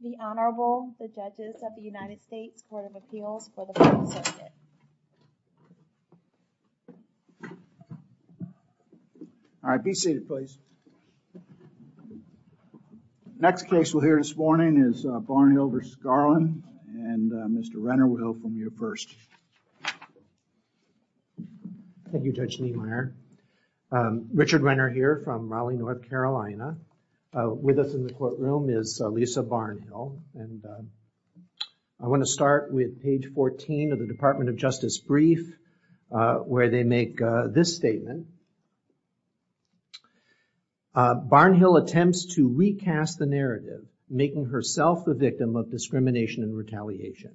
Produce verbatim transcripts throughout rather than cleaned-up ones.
The Honorable, the Judges of the United States Court of Appeals for the Fourth Circuit. All right, be seated, please. Next case we'll hear this morning is uh, Barnhill versus Garland, and uh, Mister Renner will hear from you first. Thank you, Judge Niemeyer. Um, Richard Renner here from Raleigh, North Carolina. Uh, with us in the courtroom is uh, Lisa Barnhill, and uh, I want to start with page fourteen of the Department of Justice brief, uh, where they make uh, this statement. Uh, Barnhill attempts to recast the narrative, making herself the victim of discrimination and retaliation.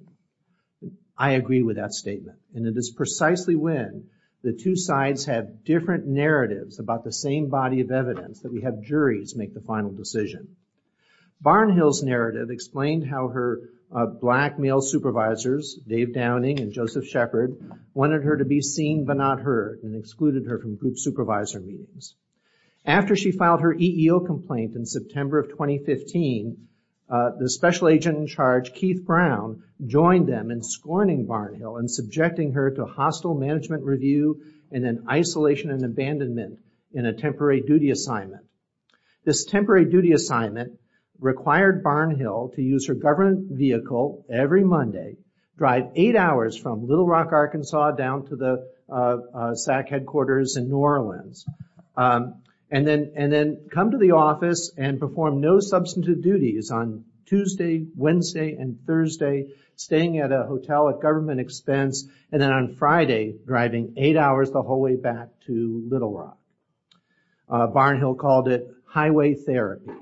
I agree with that statement, and it is precisely when the two sides have different narratives about the same body of evidence that we have juries make the final decision. Barnhill's narrative explained how her uh, black male supervisors, Dave Downing and Joseph Shepard, wanted her to be seen but not heard and excluded her from group supervisor meetings. After she filed her E E O complaint in September of twenty fifteen, uh, the special agent in charge, Keith Brown, joined them in scorning Barnhill and subjecting her to hostile management review and then isolation and abandonment in a temporary duty assignment. This temporary duty assignment required Barnhill to use her government vehicle every Monday, drive eight hours from Little Rock, Arkansas, down to the uh, uh, S A C headquarters in New Orleans, um, and then and then come to the office and perform no substantive duties on Tuesday, Wednesday, and Thursday, staying at a hotel at government expense, and then on Friday, driving eight hours the whole way back to Little Rock. Uh, Barnhill called it highway therapy.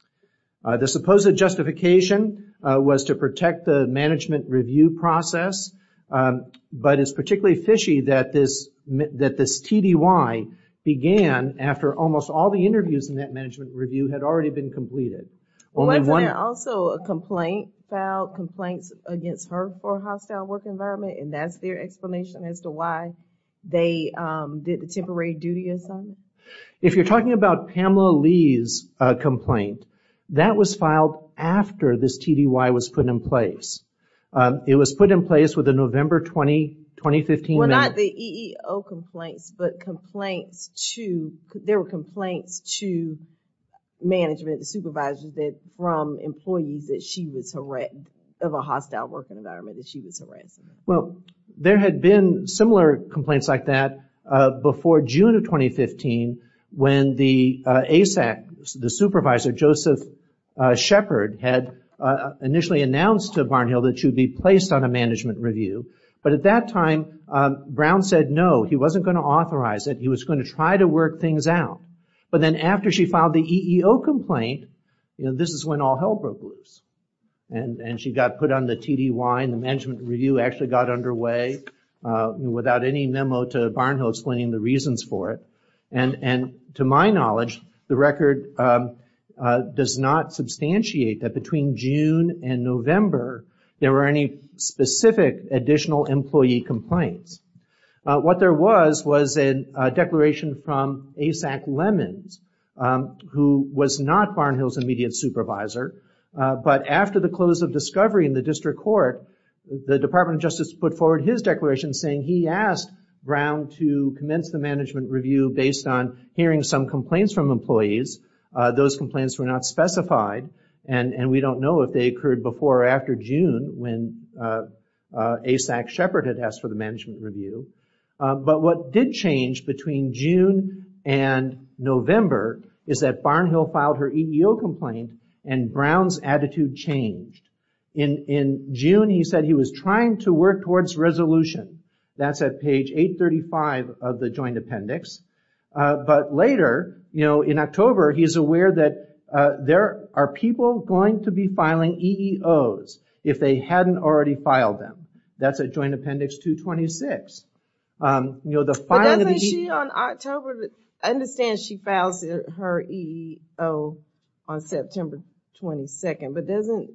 Uh, the supposed justification uh, was to protect the management review process, um, but it's particularly fishy that this that this T D Y began after almost all the interviews in that management review had already been completed. Well, Only wasn't one. there also a complaint filed, complaints against her for a hostile work environment, and that's their explanation as to why they um, did the temporary duty assignment? If you're talking about Pamela Lee's uh, complaint, that was filed after this T D Y was put in place. Um, it was put in place with the November twentieth, twenty fifteen Well, amendment. not the E E O complaints, but complaints to, there were complaints to management, the supervisors, that from employees that she was harassed, of a hostile work environment that she was harassing. Well, there had been similar complaints like that uh, before June of twenty fifteen, when the uh, A S A C, the supervisor, Joseph uh, Shepard, had uh, initially announced to Barnhill that she would be placed on a management review. But at that time, um, Brown said no, he wasn't going to authorize it. He was going to try to work things out. But then after she filed the E E O complaint, you know, this is when all hell broke loose. And, and she got put on the T D Y, and the management review actually got underway, uh, without any memo to Barnhill explaining the reasons for it. And, and to my knowledge, the record, um, uh, does not substantiate that between June and November, there were any specific additional employee complaints. Uh, what there was was a uh, declaration from A S A C Lemons, um, who was not Barnhill's immediate supervisor, uh, but after the close of discovery in the district court, the Department of Justice put forward his declaration saying he asked Brown to commence the management review based on hearing some complaints from employees. Uh, those complaints were not specified, and, and we don't know if they occurred before or after June when uh, uh, A S A C Shepard had asked for the management review. Uh, but what did change between June and November is that Barnhill filed her E E O complaint and Brown's attitude changed. In, in June, he said he was trying to work towards resolution. That's at page eight thirty-five of the joint appendix. Uh, but later, you know, in October, he's aware that uh, there are people going to be filing E E Os if they hadn't already filed them. That's at joint appendix two twenty-six. Um, you know, the filing but of the doesn't e- she on October, I understand she files her E E O on September twenty-second, but doesn't,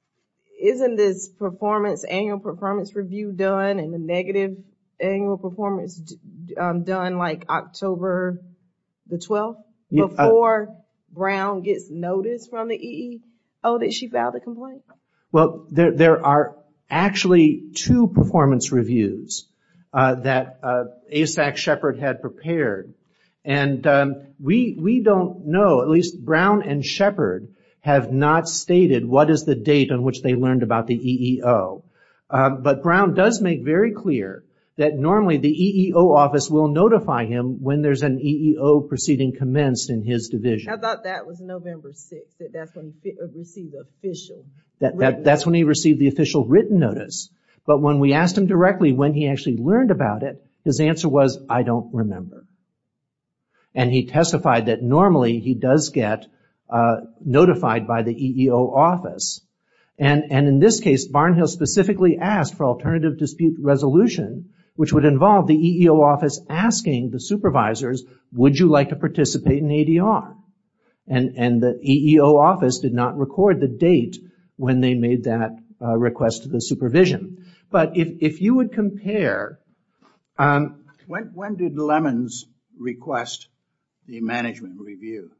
isn't this performance, annual performance review done and the negative annual performance um, done like October the twelfth? Yeah, uh, Before Brown gets notice from the E E O that she filed the complaint? Well, there there are actually two performance reviews uh, that uh, A S A C Shepherd had prepared. And um, we we don't know, at least Brown and Shepherd have not stated what is the date on which they learned about the E E O. Um, but Brown does make very clear that normally the E E O office will notify him when there's an E E O proceeding commenced in his division. I thought that was November sixth, that that's when he fi- received the official. That, that That's when he received the official written notice. But when we asked him directly when he actually learned about it, his answer was, I don't remember. And he testified that normally he does get uh, notified by the E E O office. And, and in this case, Barnhill specifically asked for alternative dispute resolution, which would involve the E E O office asking the supervisors, would you like to participate in A D R? And, and the E E O office did not record the date when they made that uh, request to the supervision. But if, if you would compare... Um, when, when did Lemons request the management review?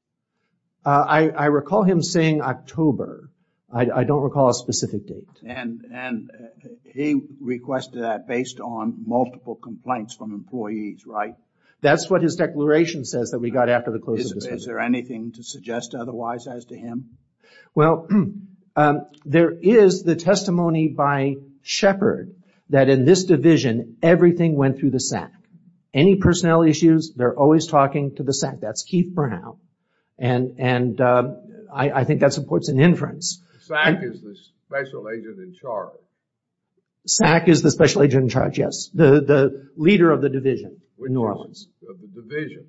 Uh, I, I recall him saying October. I, I don't recall a specific date. And and uh, he requested that based on multiple complaints from employees, right? That's what his declaration says that we got after the close Is, of discovery. is there anything to suggest otherwise as to him? Well, um, there is the testimony by Shepherd that in this division, everything went through the S A C. Any personnel issues, they're always talking to the S A C. That's Keith Brown. And, and, um, I, I think that supports an inference. S A C is the special agent in charge. S A C is the special agent in charge, yes. The, the leader of the division in New Orleans. Of the division.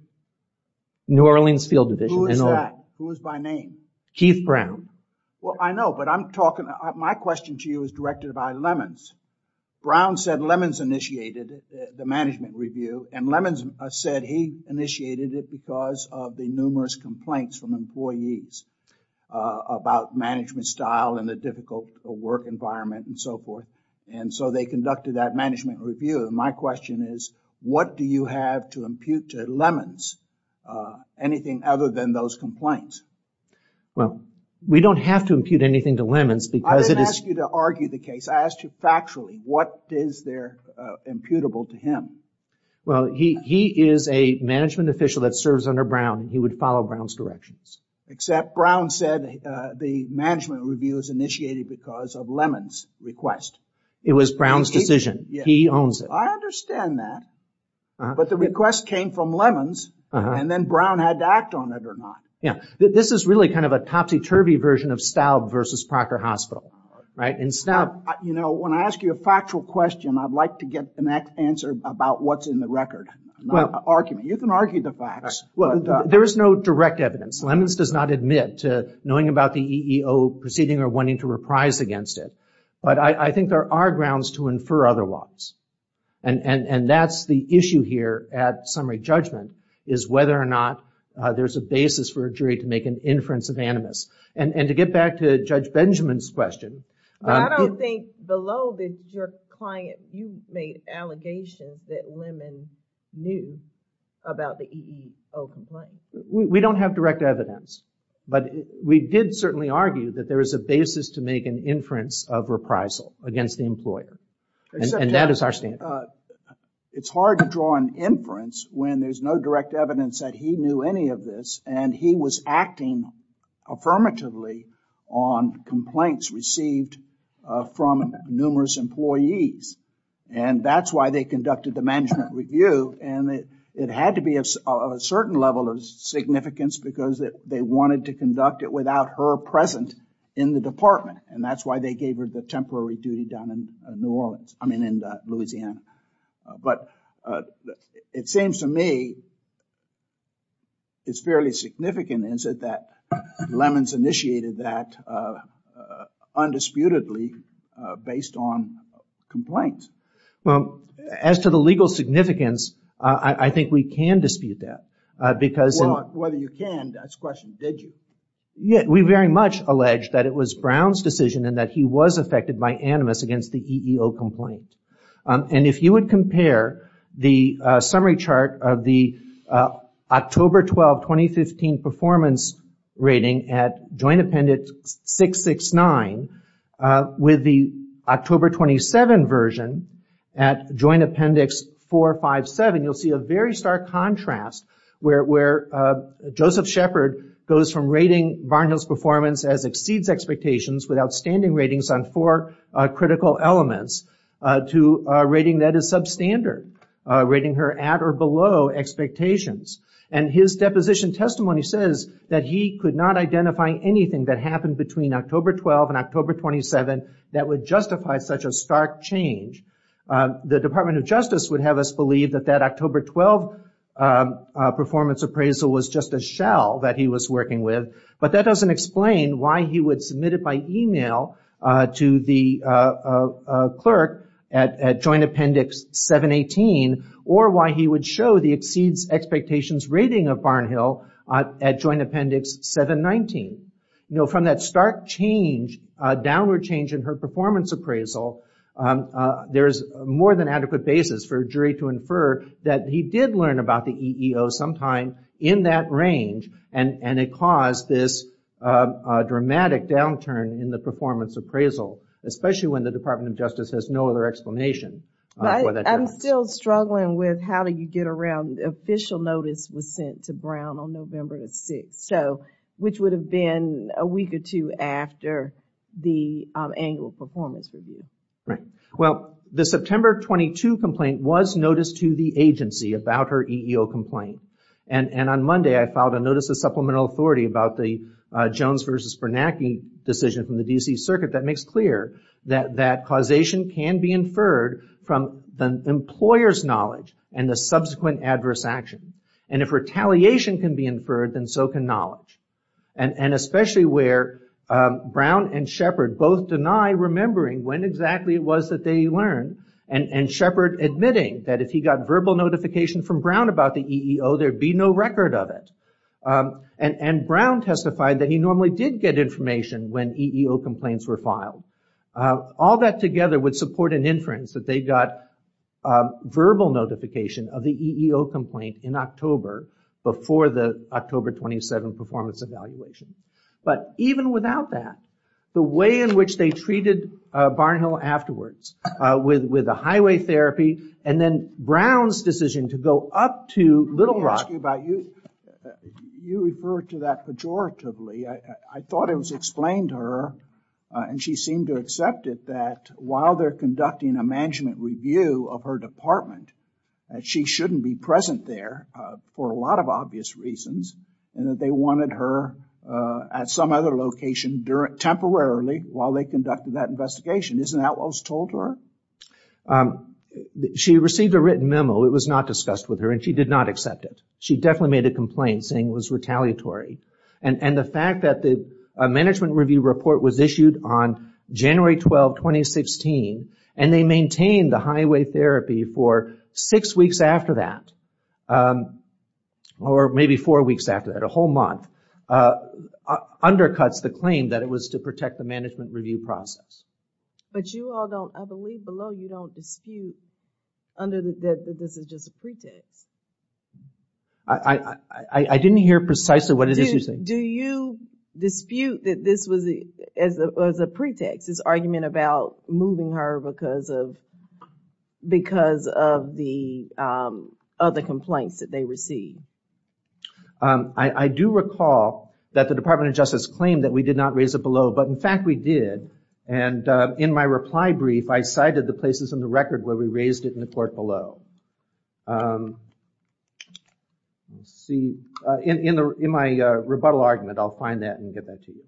New Orleans Field Division. Who is in that? Who is by name? Keith Brown. Well, I know, but I'm talking, uh, my question to you is directed by Lemons. Brown said Lemons initiated uh, the management review, and Lemons uh, said he initiated it because of the numerous complaints from employees uh, about management style and the difficult uh, work environment and so forth. And so they conducted that management review. And my question is, what do you have to impute to Lemons, uh, anything other than those complaints? Well, we don't have to impute anything to Lemons because I it didn't is... ask you to argue the case. I asked you factually, what is there uh, imputable to him? Well, he, he is a management official that serves under Brown, and he would follow Brown's directions. Except Brown said uh, the management review is initiated because of Lemons' request. It was Brown's He- he- decision. yeah. He owns it. I understand that. Uh-huh. But the request came from Lemons, Uh-huh. and then Brown had to act on it or not. Yeah. Th- This is really kind of a topsy-turvy version of Staub versus Proctor Hospital, right? In Staub... I, you know, when I ask you a factual question, I'd like to get an ac- answer about what's in the record, not Well- an argument. You can argue the facts. Well, but, uh, there is no direct evidence. Lemons does not admit to knowing about the E E O proceeding or wanting to reprise against it. But I, I think there are grounds to infer otherwise. And, and, and that's the issue here at summary judgment, is whether or not uh, there's a basis for a jury to make an inference of animus. And, and to get back to Judge Benjamin's question. But um, I don't it- think below that your client, you made allegations that Lemon knew about the E E O complaint. We, we don't have direct evidence, but we did certainly argue that there is a basis to make an inference of reprisal against the employer. And, Except and that is our standard. Uh, it's hard to draw an inference when there's no direct evidence that he knew any of this, and he was acting affirmatively on complaints received uh, from numerous employees. And that's why they conducted the management review, and it, it had to be of a certain level of significance because it, they wanted to conduct it without her present in the department, and that's why they gave her the temporary duty down in uh, New Orleans, I mean in uh, Louisiana. Uh, but uh, it seems to me it's fairly significant, is it, that Lemons initiated that uh, uh, undisputedly uh, based on complaints. Well, as to the legal significance, uh, I, I think we can dispute that uh, because... Well, in, whether you can, that's the question. Did you? Yeah, we very much allege that it was Brown's decision and that he was affected by animus against the E E O complaint. Um, and if you would compare the uh, summary chart of the uh, October twelfth, twenty fifteen performance rating at Joint Appendix six sixty-nine, uh, with the October twenty-seven version at Joint Appendix four fifty-seven. You'll see a very stark contrast where, where uh, Joseph Shepard goes from rating Barnhill's performance as exceeds expectations with outstanding ratings on four uh, critical elements uh, to a rating that is substandard, uh, rating her at or below expectations. And his deposition testimony says that he could not identify anything that happened between October twelfth and October twenty-seventh that would justify such a stark change. Uh, the Department of Justice would have us believe that that October twelfth um, uh, performance appraisal was just a shell that he was working with, but that doesn't explain why he would submit it by email uh, to the uh, uh, uh, clerk at, at Joint Appendix seven eighteen, or why he would show the exceeds expectations rating of Barnhill uh, at Joint Appendix seven nineteen. You know, from that stark change, uh, downward change in her performance appraisal, um, uh, there's more than adequate basis for a jury to infer that he did learn about the E E O sometime in that range, and, and it caused this uh, uh, dramatic downturn in the performance appraisal, especially when the Department of Justice has no other explanation uh, but for that I'm difference. still struggling with how do you get around the official notice was sent to Brown on November the sixth, so which would have been a week or two after the um, annual performance review. Right. Well, the September twenty-second complaint was noticed to the agency about her E E O complaint. And, and on Monday, I filed a notice of supplemental authority about the uh, Jones versus Bernanke decision from the D C Circuit that makes clear that, that causation can be inferred from the employer's knowledge and the subsequent adverse action. And if retaliation can be inferred, then so can knowledge. And, and especially where um, Brown and Shepard both deny remembering when exactly it was that they learned, and, and Shepard admitting that if he got verbal notification from Brown about the E E O, there'd be no record of it. Um, and, and Brown testified that he normally did get information when E E O complaints were filed. Uh, all that together would support an inference that they got um, verbal notification of the E E O complaint in October before the October twenty-seventh performance evaluation. But even without that, the way in which they treated uh, Barnhill afterwards, uh, with with the highway therapy, and then Brown's decision to go up to Little Let me Rock. ask you about you. Uh, you referred to that pejoratively. I, I, I thought it was explained to her, uh, and she seemed to accept it, that while they're conducting a management review of her department, that she shouldn't be present there uh, for a lot of obvious reasons, and that they wanted her uh, at some other location during, temporarily while they conducted that investigation. Isn't that what was told to her? Um, she received a written memo. It was not discussed with her, and she did not accept it. She definitely made a complaint saying it was retaliatory. And, and the fact that the uh, management review report was issued on January twelfth, twenty sixteen, and they maintained the highway therapy for six weeks after that, um, or maybe four weeks after that, a whole month, uh, uh, undercuts the claim that it was to protect the management review process. But you all don't, I believe below, you don't dispute under the, that, that this is just a pretext. I, I, I, I didn't hear precisely what it do, is you say. Do you dispute that this was a, as a, as a pretext, this argument about moving her because of because of the um, other complaints that they received? Um, I, I do recall that the Department of Justice claimed that we did not raise it below, but in fact we did. And uh, in my reply brief, I cited the places in the record where we raised it in the court below. Um, let's see, uh, in, in, the, in my uh, rebuttal argument, I'll find that and get that to you.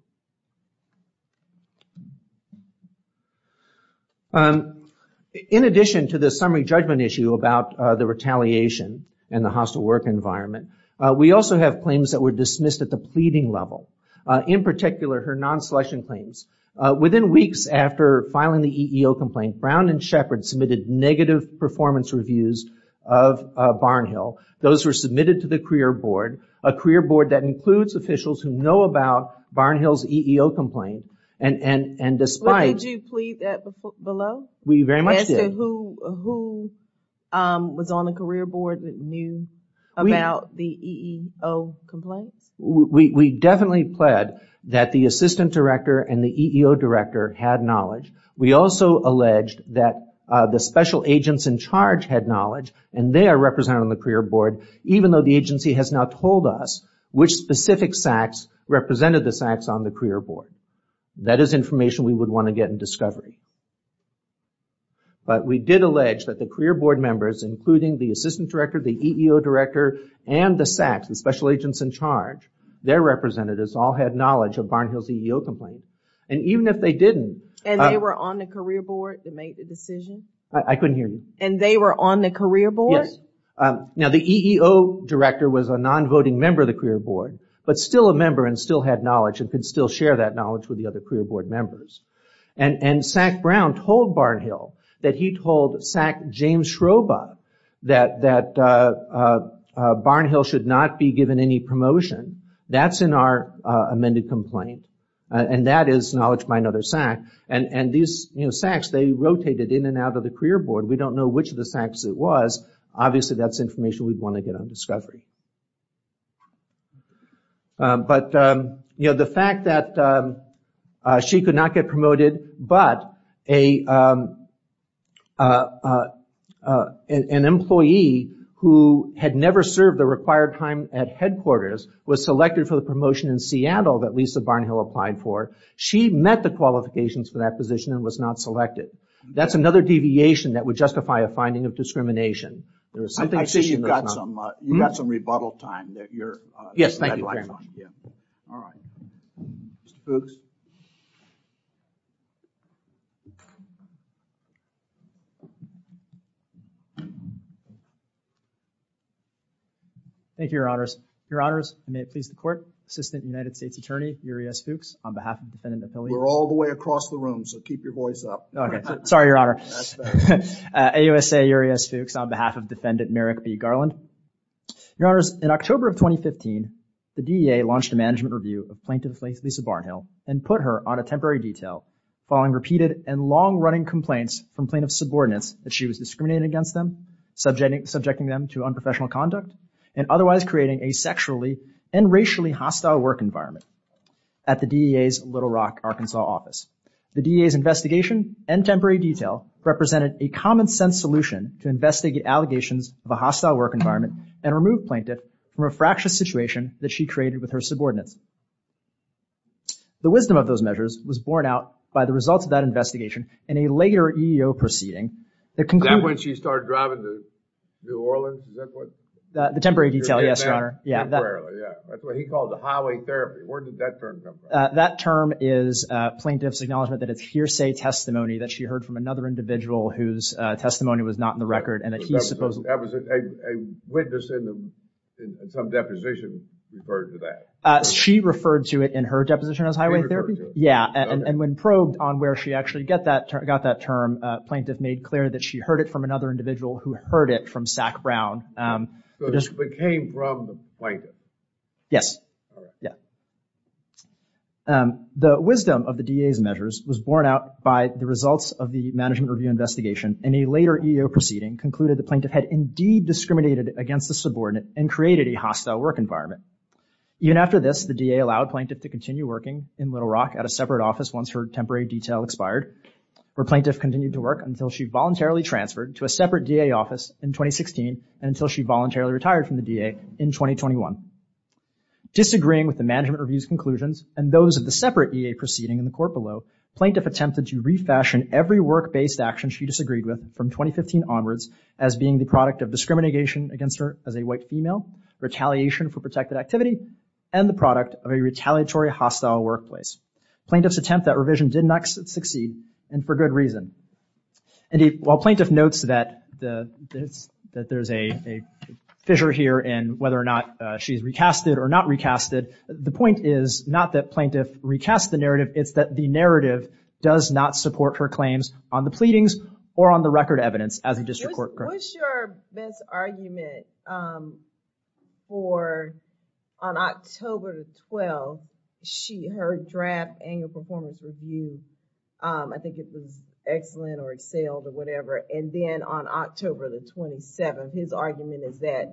Um, in addition to the summary judgment issue about uh, the retaliation and the hostile work environment, uh, we also have claims that were dismissed at the pleading level. Uh, in particular, her non-selection claims. Uh, within weeks after filing the E E O complaint, Brown and Shepard submitted negative performance reviews of uh, Barnhill. Those were submitted to the career board, a career board that includes officials who know about Barnhill's E E O complaint. And and and despite, well, did you plead that before, below? We very much As did. As to who who um, was on the career board that knew. about the E E O complaints? We, we definitely pled that the assistant director and the E E O director had knowledge. We also alleged that uh, the special agents in charge had knowledge, and they are represented on the career board, even though the agency has not told us which specific S A Cs represented the S A Cs on the career board. That is information we would want to get in discovery. But we did allege that the career board members, including the assistant director, the E E O director, and the S A Cs, the special agents in charge, their representatives all had knowledge of Barnhill's E E O complaint. And even if they didn't... And they uh, were on the career board that made the decision? I, I couldn't hear you. And they were on the career board? Yes. Um, now, the E E O director was a non-voting member of the career board, but still a member and still had knowledge and could still share that knowledge with the other career board members. And, and Sack Brown told Barnhill that he told Sack James Schroba that, that uh, uh, uh, Barnhill should not be given any promotion. That's in our uh, amended complaint. Uh, and that is knowledge by another S A C. And, and these, you know, S A Cs, they rotated in and out of the career board. We don't know which of the S A Cs it was. Obviously, that's information we'd want to get on discovery. Um, but, um, you know, the fact that um, uh, she could not get promoted, but a um, uh, uh, uh, an, an employee who had never served the required time at headquarters was selected for the promotion in Seattle that Lisa Barnhill applied for. She met the qualifications for that position and was not selected. That's another deviation that would justify a finding of discrimination. There was something I, I see you've got not, some, uh, you hmm? got some rebuttal time that you're, uh, yes, thank you very much. Yeah. All right. Mister Fuchs. Thank you, Your Honors. Your Honors, and may it please the Court, Assistant United States Attorney Yuri S. Fuchs, on behalf of Defendant Appellee. We're all the way across the room, so keep your voice up. Okay, so, sorry, Your Honor. That's better. uh, A U S A Yuri S. Fuchs on behalf of Defendant Merrick B. Garland. Your Honors, in October of twenty fifteen, the D E A launched a management review of Plaintiff Lisa Barnhill and put her on a temporary detail following repeated and long-running complaints from plaintiff's subordinates that she was discriminating against them, subjecting, subjecting them to unprofessional conduct, and otherwise creating a sexually and racially hostile work environment at the D E A's Little Rock, Arkansas office. The D E A's investigation and temporary detail represented a common-sense solution to investigate allegations of a hostile work environment and remove plaintiff from a fractious situation that she created with her subordinates. The wisdom of those measures was borne out by the results of that investigation in a later E E O proceeding that concluded... Is that when she started driving to New Orleans? Is that what... Uh, the temporary detail, yes, Your Honor. Yeah, temporarily, that, yeah. That's what he called the highway therapy. Where did that term come from? Uh, that term is uh, plaintiff's acknowledgement that it's hearsay testimony that she heard from another individual whose uh, testimony was not in the record, and that so he that supposedly... That was a, a, a witness in, the, in, in some deposition referred to that. Uh, she referred to it in her deposition as highway therapy. Yeah, and, okay. and when probed on where she actually get that ter- got that term, uh, plaintiff made clear that she heard it from another individual who heard it from Sack Brown. Um, So it came from the plaintiff? Yes. All right. Yeah. Um, the wisdom of the D A's measures was borne out by the results of the management review investigation. In a later E E O proceeding, concluded the plaintiff had indeed discriminated against the subordinate and created a hostile work environment. Even after this, the D A allowed plaintiff to continue working in Little Rock at a separate office once her temporary detail expired, where plaintiff continued to work until she voluntarily transferred to a separate D A office in twenty sixteen and until she voluntarily retired from the D A in twenty twenty-one. Disagreeing with the management review's conclusions and those of the separate E A proceeding in the court below, plaintiff attempted to refashion every work-based action she disagreed with from twenty fifteen onwards as being the product of discrimination against her as a white female, retaliation for protected activity, and the product of a retaliatory hostile workplace. Plaintiff's attempt at revision did not succeed, and for good reason. Indeed, while plaintiff notes that the there's, that there's a, a fissure here in whether or not uh, she's recasted or not recasted, the point is not that plaintiff recast the narrative, it's that the narrative does not support her claims on the pleadings or on the record evidence as a district what's, court. What's your best argument um, for on October the twelfth, she her draft annual performance review? Um, I think it was excellent or excelled or whatever. And then on October the twenty-seventh, his argument is that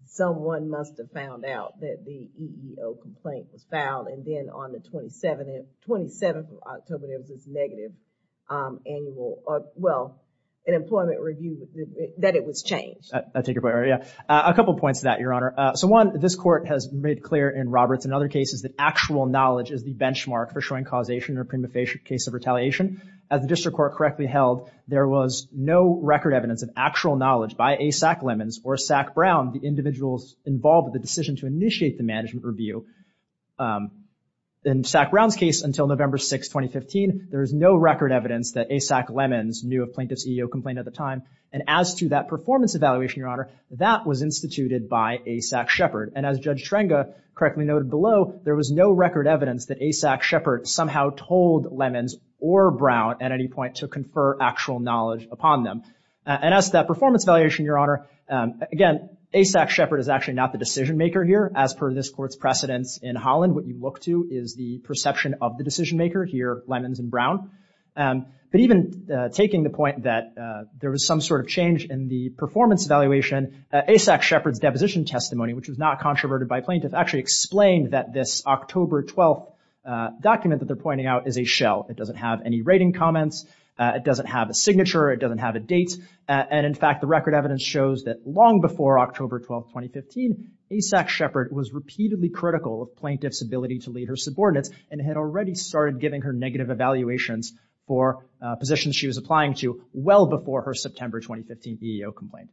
someone must have found out that the E E O complaint was filed, and then on the twenty-seventh, twenty-seventh of October, there was this negative um, annual, or well, an employment review that it was changed. I, I take your point, right? Yeah. Uh, a couple points to that, Your Honor. Uh, so one, this court has made clear in Roberts and other cases that actual knowledge is the benchmark for showing causation in a prima facie case of retaliation. As the district court correctly held, there was no record evidence of actual knowledge by A. Sack Lemons or Sack Brown, the individuals involved with the decision to initiate the management review. Um, In Sack Brown's case, until November sixth, twenty fifteen, there is no record evidence that A. Sack Lemons knew of plaintiff's E E O complaint at the time. And as to that performance evaluation, Your Honor, that was instituted by A. Sack Shepard. And as Judge Trenga correctly noted below, there was no record evidence that A. Sack Shepard somehow told Lemons or Brown at any point to confer actual knowledge upon them. Uh, and as to that performance evaluation, Your Honor, um, again, A. Sack Shepard is actually not the decision maker here. As per this court's precedents in Holland, what you look to is the perception of the decision maker, here Lemons and Brown. Um, but even uh, taking the point that uh, there was some sort of change in the performance evaluation, uh, A. Sack Shepard's deposition testimony, which was not controverted by plaintiff, actually explained that this October twelfth uh, document that they're pointing out is a shell. It doesn't have any rating comments. Uh, it doesn't have a signature. It doesn't have a date. Uh, and in fact, the record evidence shows that long before October twelfth, twenty fifteen, A. Sack Shepard was repeatedly critical of plaintiff's ability to lead her subordinates and had already started giving her negative evaluations for uh, positions she was applying to well before her September twenty fifteen E E O complaint.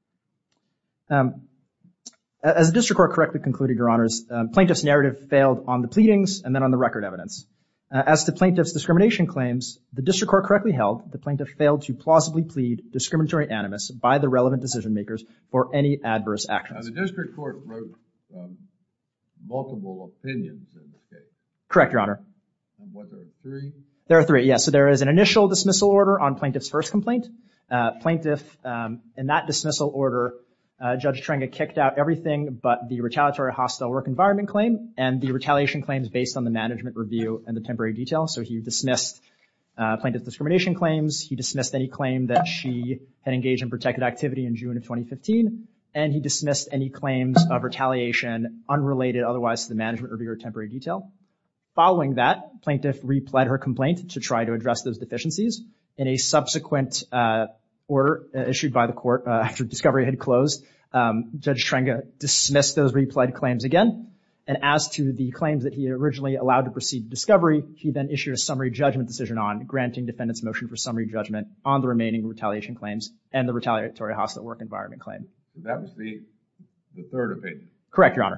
Um, as the district court correctly concluded, Your Honors, uh, plaintiff's narrative failed on the pleadings and then on the record evidence. Uh, as to plaintiff's discrimination claims, the district court correctly held the plaintiff failed to plausibly plead discriminatory animus by the relevant decision makers for any adverse actions. Now, the district court wrote um, multiple opinions in this case. Correct, Your Honor. And what, there are three? There are three, yes. So there is an initial dismissal order on plaintiff's first complaint. Uh, plaintiff, um, in that dismissal order, Uh, Judge Trenga kicked out everything but the retaliatory hostile work environment claim and the retaliation claims based on the management review and the temporary detail. So he dismissed uh, plaintiff's discrimination claims. He dismissed any claim that she had engaged in protected activity in June of twenty fifteen. And he dismissed any claims of retaliation unrelated otherwise to the management review or temporary detail. Following that, plaintiff repled her complaint to try to address those deficiencies. In a subsequent uh order uh, issued by the court uh, after discovery had closed, um, Judge Trenga dismissed those repled claims again. And as to the claims that he originally allowed to proceed to discovery, he then issued a summary judgment decision on granting defendant's motion for summary judgment on the remaining retaliation claims and the retaliatory hostile work environment claim. So that was the the third opinion. Correct, Your Honor.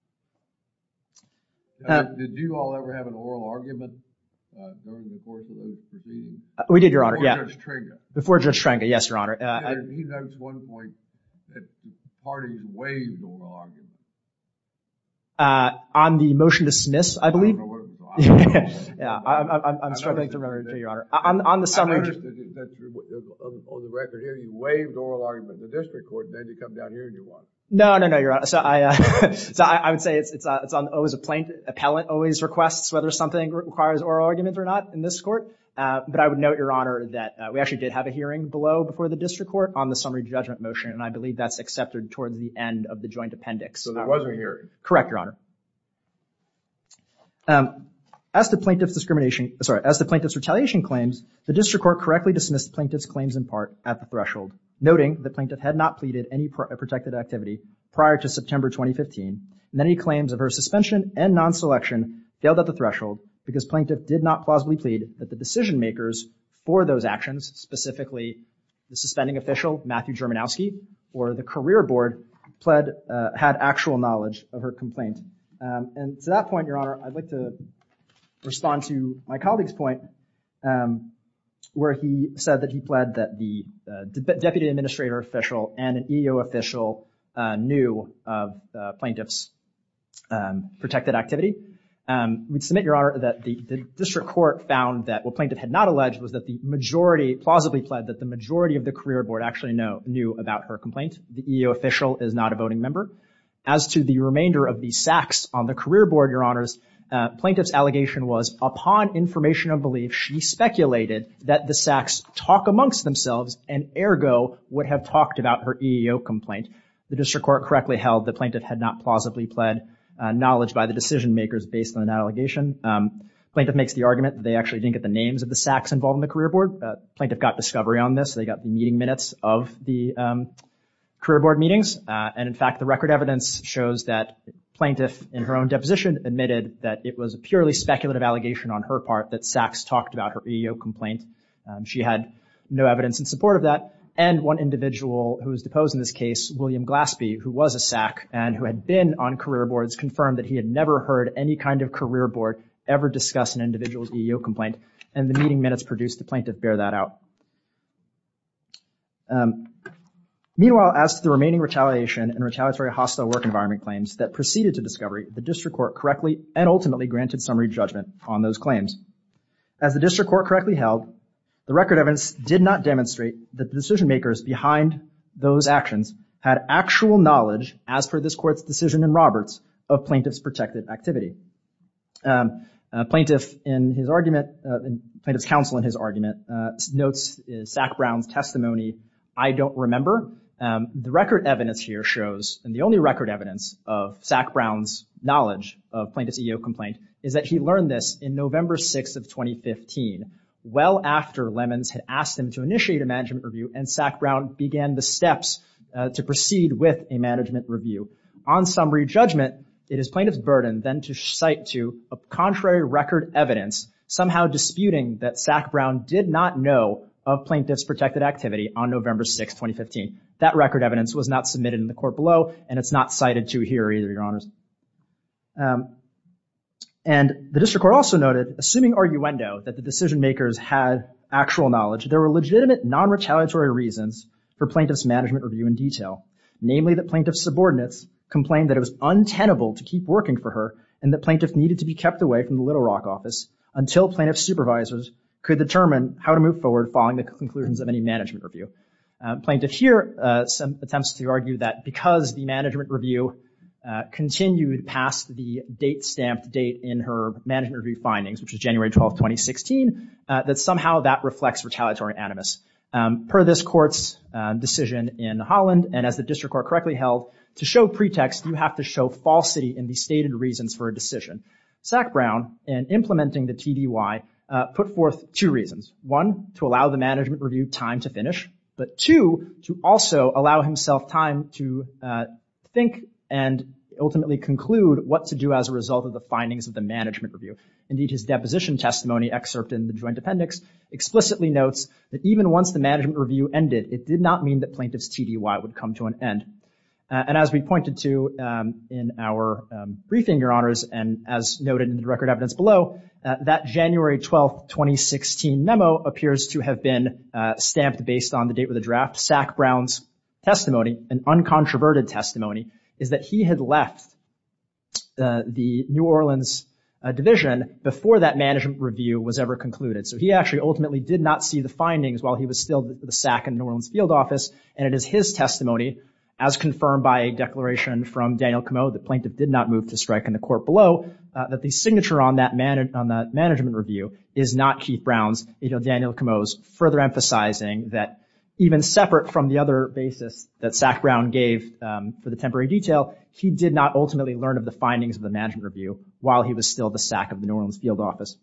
Now, Uh, did, did you all ever have an oral argument uh, during the course of those proceedings? Uh, we did, Your Honor. Before yeah. Judge Trenga. Before Judge Trenga, yes, Your Honor. Uh, Yeah, I, he notes one point that the parties waived oral argument. uh, on the motion to dismiss, I believe. I don't know what it was. yeah, I'm, I'm, I'm I struggling to noticed remember, that- Your Honor. On, on the summary. I noticed that, that you- on, on the record here, you waived oral argument in the district court, and then you come down here and you won. No, no, no, Your Honor. So I, uh, so I, I would say it's, it's, uh, it's on always a plaintiff, appellant always requests whether something requires oral argument or not in this court. Uh, but I would note, Your Honor, that uh, we actually did have a hearing below before the district court on the summary judgment motion, and I believe that's accepted towards the end of the joint appendix. So there Uh, was a hearing. Correct, Your Honor. Um, as to plaintiff's discrimination, sorry, as to plaintiff's retaliation claims, the district court correctly dismissed plaintiff's claims in part at the threshold, noting that plaintiff had not pleaded any pr- protected activity prior to September twenty fifteen, and any claims of her suspension and non-selection failed at the threshold because plaintiff did not plausibly plead that the decision makers for those actions, specifically the suspending official, Matthew Germanowski, or the career board, pled, uh, had actual knowledge of her complaint. Um, and to that point, Your Honor, I'd like to respond to my colleague's point, um, where he said that he pled that the uh, de- deputy administrator official and an E E O official uh, knew of uh, plaintiff's um, protected activity. Um, we'd submit, Your Honor, that the, the district court found that what plaintiff had not alleged was that the majority, plausibly pled that the majority of the career board actually know, knew about her complaint. The E E O official is not a voting member. As to the remainder of the S A Cs on the career board, Your Honors, uh, plaintiff's allegation was, upon information of belief, she speculated that the S A Cs talk amongst themselves and ergo would have talked about her E E O complaint. The district court correctly held the plaintiff had not plausibly pled uh, knowledge by the decision makers based on that allegation. Um, plaintiff makes the argument that they actually didn't get the names of the S A Cs involved in the career board. Uh, plaintiff got discovery on this. They got the meeting minutes of the um, career board meetings. Uh, and in fact, the record evidence shows that plaintiff in her own deposition admitted that it was a purely speculative allegation on her part that S A Cs talked about her E E O complaint. Um, she had no evidence in support of that. And one individual who was deposed in this case, William Glaspie, who was a S A C and who had been on career boards, confirmed that he had never heard any kind of career board ever discuss an individual's E E O complaint. And the meeting minutes produced the plaintiff bear that out. Um, Meanwhile, as to the remaining retaliation and retaliatory hostile work environment claims that proceeded to discovery, the district court correctly and ultimately granted summary judgment on those claims. As the district court correctly held, the record evidence did not demonstrate that the decision makers behind those actions had actual knowledge, as per this court's decision in Roberts, of plaintiff's protected activity. Um, uh, plaintiff in his argument, uh, in plaintiff's counsel in his argument, uh, notes uh, Zach Brown's testimony, "I don't remember." Um, the record evidence here shows, and the only record evidence of Zach Brown's knowledge of plaintiff's E E O complaint is that he learned this in November sixth of twenty fifteen, well after Lemons had asked him to initiate a management review and Zach Brown began the steps uh, to proceed with a management review. On summary judgment, it is plaintiff's burden then to cite to a contrary record evidence somehow disputing that Zach Brown did not know of plaintiff's protected activity on November sixth, twenty fifteen. That record evidence was not submitted in the court below, and it's not cited to here either, Your Honors. Um, and the district court also noted, assuming arguendo that the decision makers had actual knowledge, there were legitimate non-retaliatory reasons for plaintiff's management review in detail, namely that plaintiff's subordinates complained that it was untenable to keep working for her and that plaintiff needed to be kept away from the Little Rock office until plaintiff's supervisors could determine how to move forward following the conclusions of any management review. Uh, plaintiff here uh, some attempts to argue that because the management review uh, continued past the date-stamped date in her management review findings, which was January twelfth, twenty sixteen, uh, that somehow that reflects retaliatory animus. Um, per this court's uh, decision in Holland, and as the district court correctly held, to show pretext, you have to show falsity in the stated reasons for a decision. Zach Brown, in implementing the T D Y, uh, put forth two reasons. One, to allow the management review time to finish, but two, to also allow himself time to uh, think and ultimately conclude what to do as a result of the findings of the management review. Indeed, his deposition testimony, excerpted in the joint appendix, explicitly notes that even once the management review ended, it did not mean that plaintiff's T D Y would come to an end. Uh, and as we pointed to um, in our um, briefing, Your Honors, and as noted in the record evidence below, uh, that January twelfth, twenty sixteen memo appears to have been uh, stamped based on the date of the draft. Zach Brown's testimony, an uncontroverted testimony, is that he had left uh, the New Orleans uh, division before that management review was ever concluded. So he actually ultimately did not see the findings while he was still the, the S A C in the New Orleans field office, and it is his testimony, as confirmed by a declaration from Daniel Comeau, the plaintiff did not move to strike in the court below, uh, that the signature on that man- on that management review is not Keith Brown's, you know, Daniel Comeau's, further emphasizing that even separate from the other basis that Zach Brown gave um, for the temporary detail, he did not ultimately learn of the findings of the management review while he was still the S A C of the New Orleans field office.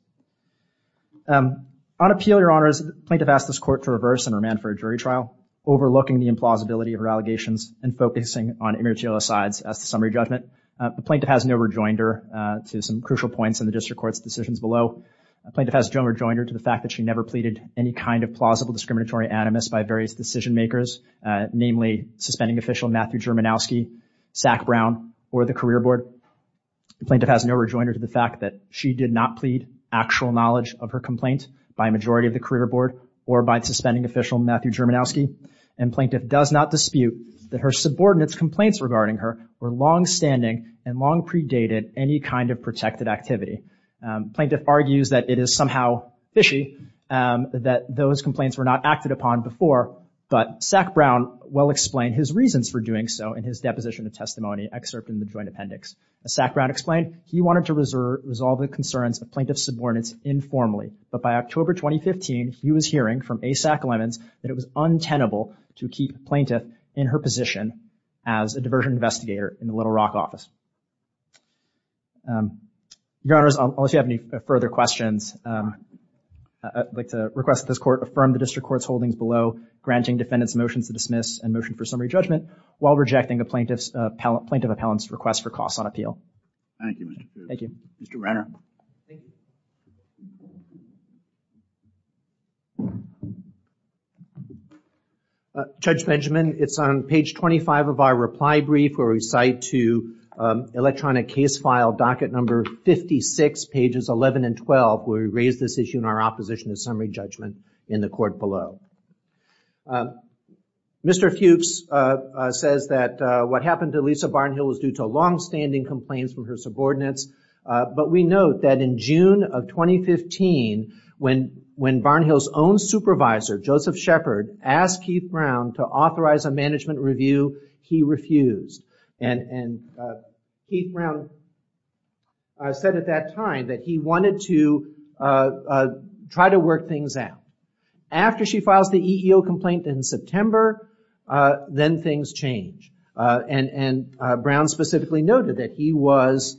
Um, on appeal, Your Honors, the plaintiff asked this court to reverse and remand for a jury trial, overlooking the implausibility of her allegations and focusing on immaterial asides as to summary judgment. Uh, the plaintiff has no rejoinder uh, to some crucial points in the district court's decisions below. The plaintiff has no rejoinder to the fact that she never pleaded any kind of plausible discriminatory animus by various decision makers, uh, namely suspending official Matthew Germanowski, Zach Brown, or the career board. The plaintiff has no rejoinder to the fact that she did not plead actual knowledge of her complaint by a majority of the career board or by suspending official Matthew Germanowski. And plaintiff does not dispute that her subordinates' complaints regarding her were long-standing and long predated any kind of protected activity. Um, plaintiff argues that it is somehow fishy um, that those complaints were not acted upon before, but Zach Brown well explained his reasons for doing so in his deposition of testimony excerpted in the joint appendix. As Zach Brown explained, he wanted to reserve, resolve the concerns of plaintiff's subordinates informally, but by October twenty fifteen, he was hearing from A S A C Lemons that it was untenable to keep plaintiff in her position as a diversion investigator in the Little Rock office. Um, Your Honors, unless you have any further questions, um, I'd like to request that this court affirm the district court's holdings below, granting defendants' motions to dismiss and motion for summary judgment, while rejecting the plaintiff's uh, plaintiff appellant's request for costs on appeal. Thank you, Mister Fuchs. Thank you. Mister Renner. Thank you. Uh, Judge Benjamin, it's on page twenty-five of our reply brief where we cite to um, electronic case file docket number fifty-six, pages eleven and twelve, where we raise this issue in our opposition to summary judgment in the court below. Uh, Mister Fuchs uh, uh, says that uh, what happened to Lisa Barnhill was due to long-standing complaints from her subordinates, uh, but we note that in June of twenty fifteen, when when Barnhill's own supervisor, Joseph Shepard, asked Keith Brown to authorize a management review, he refused. And, and uh, Keith Brown uh, said at that time that he wanted to uh, uh, try to work things out. After she files the E E O complaint in September, uh, then things change. Uh, and and uh, Brown specifically noted that he was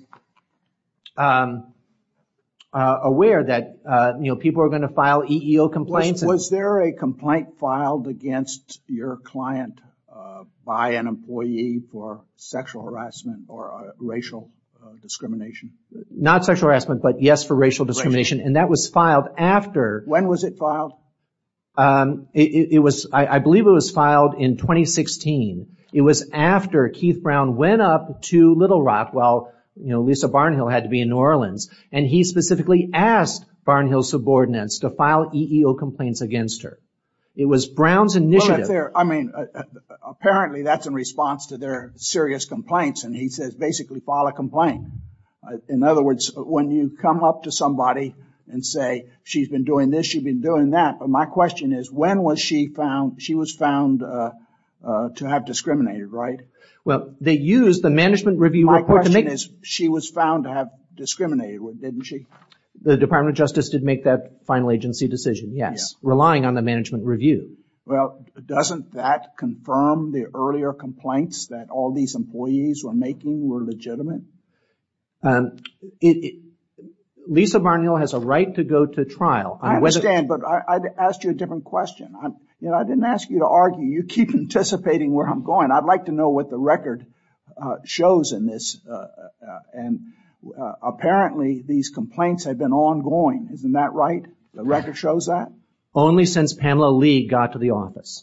um, uh, aware that uh, you know people are going to file E E O complaints. Was, was there a complaint filed against your client uh, by an employee for sexual harassment or uh, racial uh, discrimination? Not sexual harassment, but yes, for racial discrimination, racial. And that was filed after. When was it filed? Um, it, it, it was, I, I believe it was filed in twenty sixteen. It was after Keith Brown went up to Little Rock while, you know, Lisa Barnhill had to be in New Orleans, and he specifically asked Barnhill's subordinates to file E E O complaints against her. It was Brown's initiative. Well, if they're, I mean, uh, apparently that's in response to their serious complaints, and he says basically file a complaint. Uh, in other words, when you come up to somebody and say, she's been doing this, she's been doing that. But my question is, when was she found, she was found uh, uh, to have discriminated, right? Well, they used the management review my report to make... My question is, she was found to have discriminated, didn't she? The Department of Justice did make that final agency decision, yes, yeah. Relying on the management review. Well, doesn't that confirm the earlier complaints that all these employees were making were legitimate? Um, it... it Lisa Barnhill has a right to go to trial. I understand, whether, but I, I asked you a different question. I'm, you know, I didn't ask you to argue. You keep anticipating where I'm going. I'd like to know what the record uh, shows in this. Uh, uh, and uh, apparently, these complaints have been ongoing. Isn't that right? The record shows that? Only since Pamela Lee got to the office.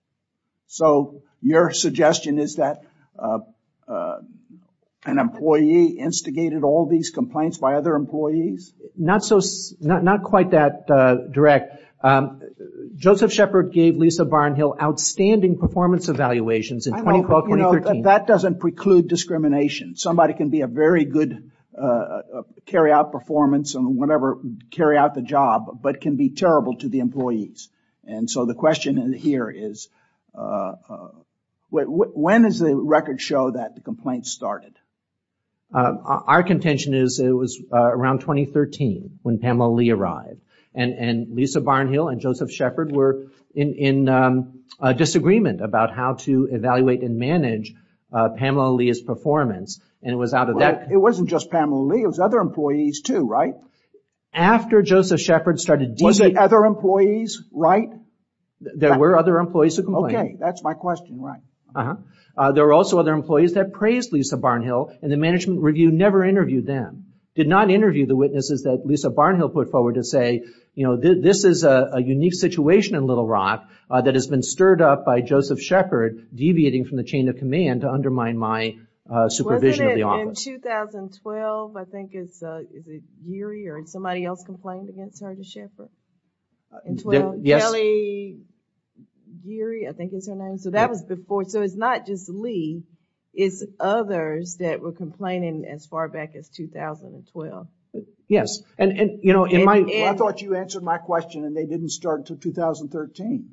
So your suggestion is that uh, uh, an employee instigated all these complaints by other employees? Not so, not, not quite that uh, direct. Um, Joseph Shepard gave Lisa Barnhill outstanding performance evaluations in twenty twelve, twenty thirteen. You know, that, that doesn't preclude discrimination. Somebody can be a very good uh, uh, carry out performance and whatever, carry out the job, but can be terrible to the employees. And so the question here is, uh, uh, when does the record show that the complaints started? Uh, our contention is it was uh, around twenty thirteen when Pamela Lee arrived. And, and Lisa Barnhill and Joseph Shepard were in, in um, a disagreement about how to evaluate and manage uh, Pamela Lee's performance. And it was out of well, that... It wasn't just Pamela Lee. It was other employees too, right? After Joseph Shepard started... Was it other employees, right? There that, were other employees who complained. Okay, that's my question, right. Uh-huh. Uh, there were also other employees that praised Lisa Barnhill, and the management review never interviewed them. Did not interview the witnesses that Lisa Barnhill put forward to say, you know, th- this is a, a unique situation in Little Rock uh, that has been stirred up by Joseph Shepard deviating from the chain of command to undermine my uh, supervision Wasn't it of the office. In two thousand twelve, I think it's, uh, is it Geary or somebody else complained against her to Shepard? In twelve, there, yes. Kelly Geary, I think is her name. So that yeah. was before. So it's not just Lee. It's others that were complaining as far back as two thousand twelve. Yes. And, and you know, in and, my... And, well, I thought you answered my question and they didn't start until two thousand thirteen.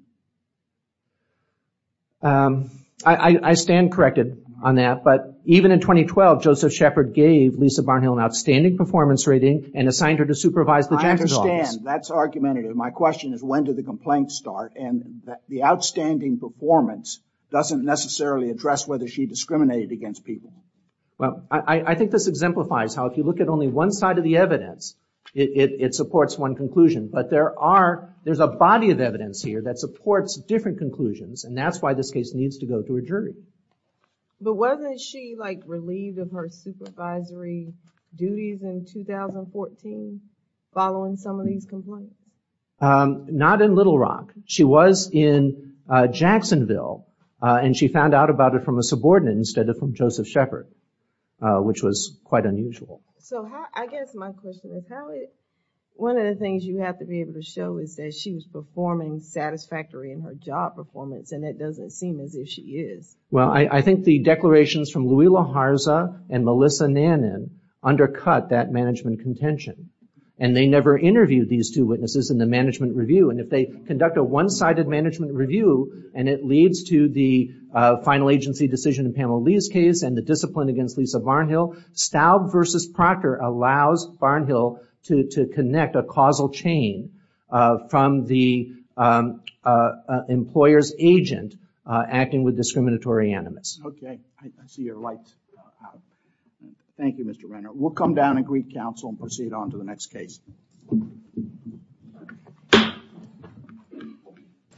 Um, I, I, I stand corrected on that, but even in twenty twelve, Joseph Shepard gave Lisa Barnhill an outstanding performance rating and assigned her to supervise the Jackson's office. I understand. That's argumentative. My question is, when did the complaints start? And the, the outstanding performance doesn't necessarily address whether she discriminated against people. Well, I, I think this exemplifies how if you look at only one side of the evidence, it, it, it supports one conclusion. But there are, there's a body of evidence here that supports different conclusions, and that's why this case needs to go to a jury. But wasn't she like relieved of her supervisory duties in two thousand fourteen following some of these complaints? Um, not in Little Rock. She was in uh, Jacksonville, uh, and she found out about it from a subordinate instead of from Joseph Shepard, uh, which was quite unusual. So how, I guess my question is how it, one of the things you have to be able to show is that she was performing satisfactory in her job performance, and it doesn't seem as if she is. Well, I, I think the declarations from Louis Laharza and Melissa Nannon undercut that management contention. And they never interviewed these two witnesses in the management review. And if they conduct a one-sided management review and it leads to the uh, final agency decision in Pamela Lee's case and the discipline against Lisa Barnhill, Staub versus Proctor allows Barnhill to, to connect a causal chain uh, from the um, uh, uh, employer's agent uh, acting with discriminatory animus. Okay, I, I see your lights out. Thank you, Mister Renner. We'll come down and greet counsel and proceed on to the next case.